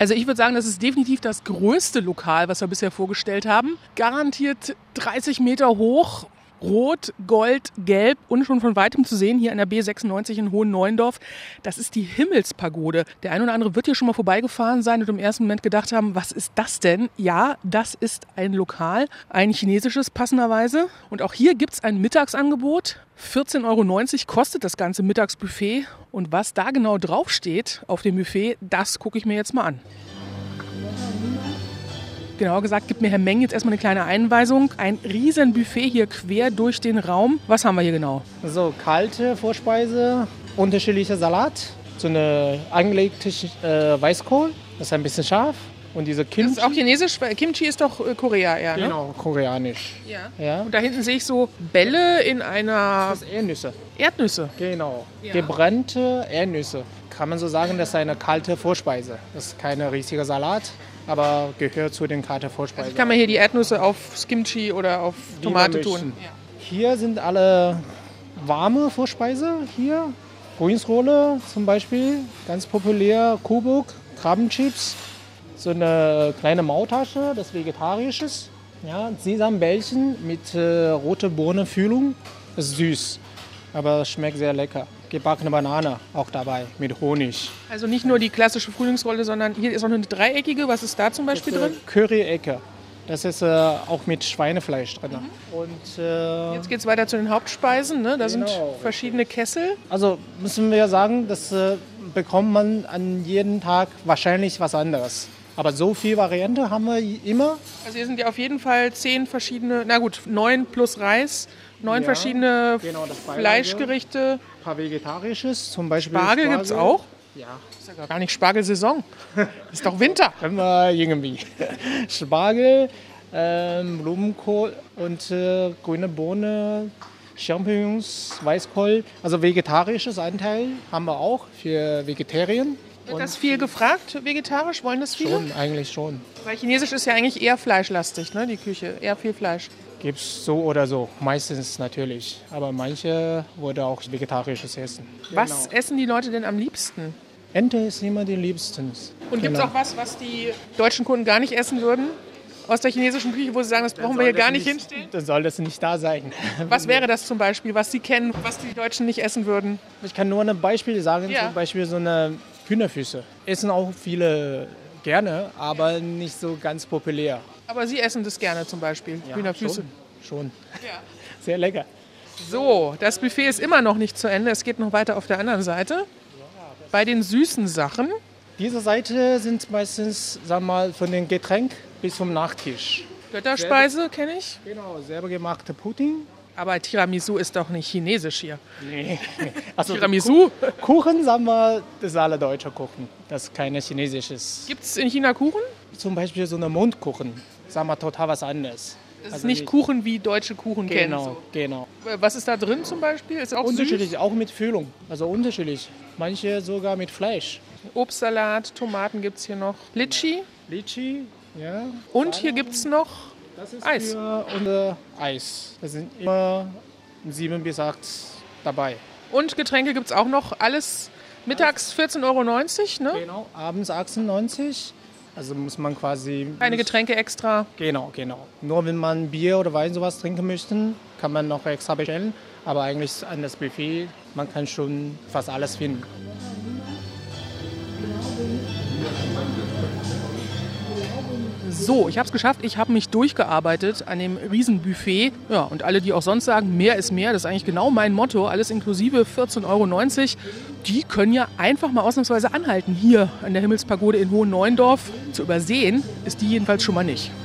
Also ich würde sagen, das ist definitiv das größte Lokal, was wir bisher vorgestellt haben. Garantiert 30 Meter hoch. Rot, Gold, Gelb und schon von Weitem zu sehen hier an der B96 in Hohen-Neuendorf. Das ist die Himmelspagode. Der ein oder andere wird hier schon mal vorbeigefahren sein und im ersten Moment gedacht haben, was ist das denn? Ja, das ist ein Lokal, ein chinesisches passenderweise. Und auch hier gibt es ein Mittagsangebot. 14,90 € kostet das ganze Mittagsbuffet. Und was da genau draufsteht auf dem Buffet, das gucke ich mir jetzt mal an. Genauer gesagt, gibt mir Herr Meng jetzt erstmal eine kleine Einweisung. Ein riesen Buffet hier quer durch den Raum. Was haben wir hier genau? So, kalte Vorspeise, unterschiedlicher Salat, so eine angelegte Weißkohl, das ist ein bisschen scharf. Und diese Kimchi. Das ist auch chinesisch, weil Kimchi ist doch Korea eher, ne? Genau, koreanisch. Ja. Und da hinten sehe ich so Bälle in einer... Das ist Erdnüsse. Erdnüsse? Genau, Ja. Gebrannte Erdnüsse. Kann man so sagen, das ist eine kalte Vorspeise. Das ist keine richtige Salat, aber gehört zu den kalten Vorspeisen. Also kann man hier die Erdnüsse auf Kimchi oder auf Tomate tun? Ja. Hier sind alle warme Vorspeise. Hier Frühlingsrolle zum Beispiel, ganz populär. Kubuk, Krabbenchips, so eine kleine Maultasche, das Vegetarisches. Ja, Sesambällchen mit rote Bohnenfüllung. Das ist süß, aber es schmeckt sehr lecker. Gebackene Banane auch dabei mit Honig. Also nicht nur die klassische Frühlingsrolle, sondern hier ist noch eine dreieckige. Was ist da zum Beispiel drin? Curry-Ecke. Das ist auch mit Schweinefleisch drin. Und, Jetzt geht es weiter zu den Hauptspeisen. Ne? Da sind Genau, verschiedene Kessel. also müssen wir sagen, das bekommt man an jedem Tag wahrscheinlich was anderes. Aber so viel Variante haben wir immer. Also hier sind ja auf jeden Fall 10 verschiedene, 9 plus Reis, 9 Ja, verschiedene genau, das Beilage. Fleischgerichte. Ein paar Vegetarisches, zum Beispiel Spargel gibt es auch. Ja, Ist ja gar nicht Spargelsaison. Ist doch Winter. können wir irgendwie. Spargel, Blumenkohl und grüne Bohne, Champignons, Weißkohl. Also vegetarisches Anteil haben wir auch für Vegetarier. Wird das viel gefragt, vegetarisch? Wollen das viele? Schon, eigentlich schon. Weil Chinesisch ist ja eigentlich eher fleischlastig, ne? Die Küche. Eher viel Fleisch. Gibt es so oder so, meistens natürlich. Aber manche wollen auch vegetarisches essen. Was essen die Leute denn am liebsten? Ente ist immer die liebsten. Und gibt es auch was die deutschen Kunden gar nicht essen würden? Aus der chinesischen Küche, wo sie sagen, das brauchen wir hier gar nicht hinstellen? Dann soll das nicht da sein. Was wäre das zum Beispiel, was Sie kennen, was die Deutschen nicht essen würden? Ich kann nur ein Beispiel sagen, Ja. zum Beispiel so eine Hühnerfüße. Essen auch viele gerne, aber nicht so ganz populär. Aber Sie essen das gerne zum Beispiel, Hühnerfüße. Schon. Ja. Sehr lecker. So, das Buffet ist immer noch nicht zu Ende. Es geht noch weiter auf der anderen Seite. Bei den süßen Sachen. Diese Seite sind meistens, sagen wir mal, von den Getränk bis zum Nachtisch. Götterspeise kenne ich. Genau, selber gemachte Pudding. Aber Tiramisu ist doch nicht chinesisch hier. Nee. Also Tiramisu? Kuchen, sagen wir, das ist alle deutsche Kuchen. Das ist keine chinesisches. Gibt es in China Kuchen? Zum Beispiel so eine Mondkuchen, sagen wir total was anderes. Das ist nicht Kuchen, wie deutsche Kuchen kennen. Genau, So. genau. Was ist da drin zum Beispiel? Ist auch Unterschiedlich, auch mit Füllung. Also unterschiedlich. Manche sogar mit Fleisch. süß? Obstsalat, Tomaten gibt es hier noch. Litchi. Litchi, ja. Und hier gibt es noch Das ist Eis. für unser Eis. Da sind immer 7 bis 8 dabei. Und Getränke gibt es auch noch. Alles mittags 14,90 €, ne? Genau, abends 18,90. Also muss man quasi... Keine Getränke extra. Genau. Nur wenn man Bier oder Wein sowas trinken möchte, kann man noch extra bestellen. Aber eigentlich an das Buffet, man kann schon fast alles finden. So, ich habe es geschafft. Ich habe mich durchgearbeitet an dem Riesenbuffet. Ja, und alle, die auch sonst sagen, mehr ist mehr, das ist eigentlich genau mein Motto. Alles inklusive 14,90 €. Die können ja einfach mal ausnahmsweise anhalten hier an der Himmelspagode in Hohen-Neuendorf. Zu übersehen ist die jedenfalls schon mal nicht.